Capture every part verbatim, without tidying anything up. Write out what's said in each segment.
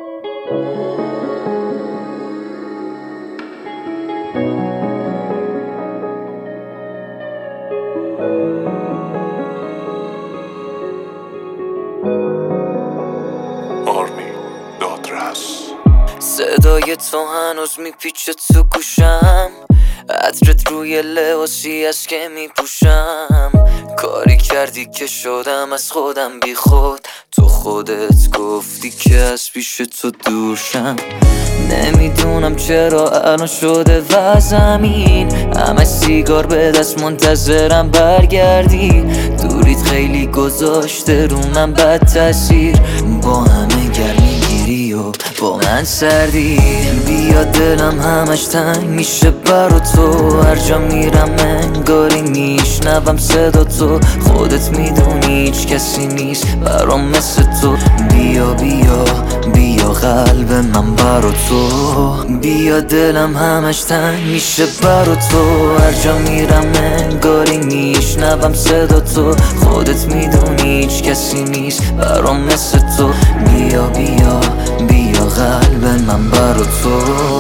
صدای تو هنوز میپیچه تو گوشم، عطرت روی لباسی است که میپوشم. کاری کردی که شدم از خودم بی خود، تو خودت گفتی که از پیش تو دوشم. نمیدونم چرا الان شده وضعمین، همه سیگار به دست منتظرم برگردی. دوریت خیلی گذاشته رو من بد تاثیر، با همه گرمی گیری و با من سردی. بیا دلم همش تنگ میشه برا تو، هر جا میرم انگاری میشنوم صدا تو. خودت میدونی هیچ کسی نیست برام مثل تو. بیا بیا بیا قلب من برا تو، بیا دلم همش تنگ میشه برا تو، هر جا میرم انگاری میشنوم صدا تو. خودت میدونی هیچ کسی نیست برام مثل تو. بیا بیا بیا قلب من برا تو.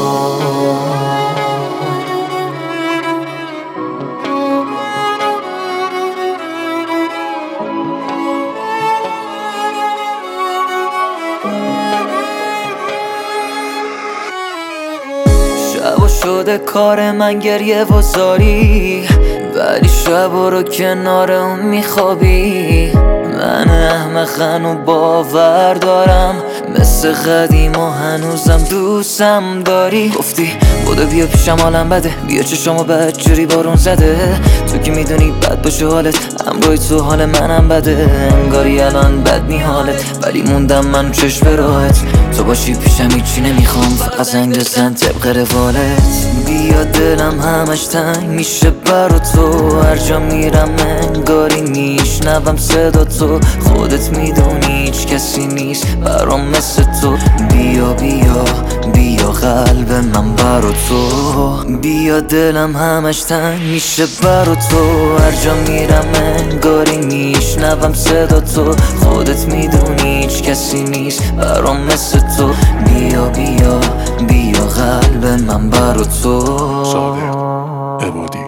شب شده کار من گریه و زاری، ولی شب رو کنار اون میخوابی. من احمقن و باور دارم، مثل قدیم و هنوزم دوستم داری. گفتی بودو بیا پیشم حالم بده، بیا چشامو بد جوری بارون زده. تو که میدونی بد باشه حالت، همراهی تو حال منم بده. انگاری الان بد نی حالت، ولی موندم من چشم به راحت. تو باشی پیشم هیچی نمیخوام، فقط زنگ بزن طبق روالت. بیا دلم همش تنگ میشه برا تو، هر جا میرم انگاری میشنوم صدا تو. خودت میدونی هیچ کسی نیست برام مثل تو. بیا بیا بیا قلب من برا تو، بیا دلم همش تنگ میشه برا تو، هر جا میرم انگاری میشنوم صدا تو. خودت میدونی هیچ کسی نیست برام مثل تو. بیا بیا بیا قلب من برا تو. صادق عبادی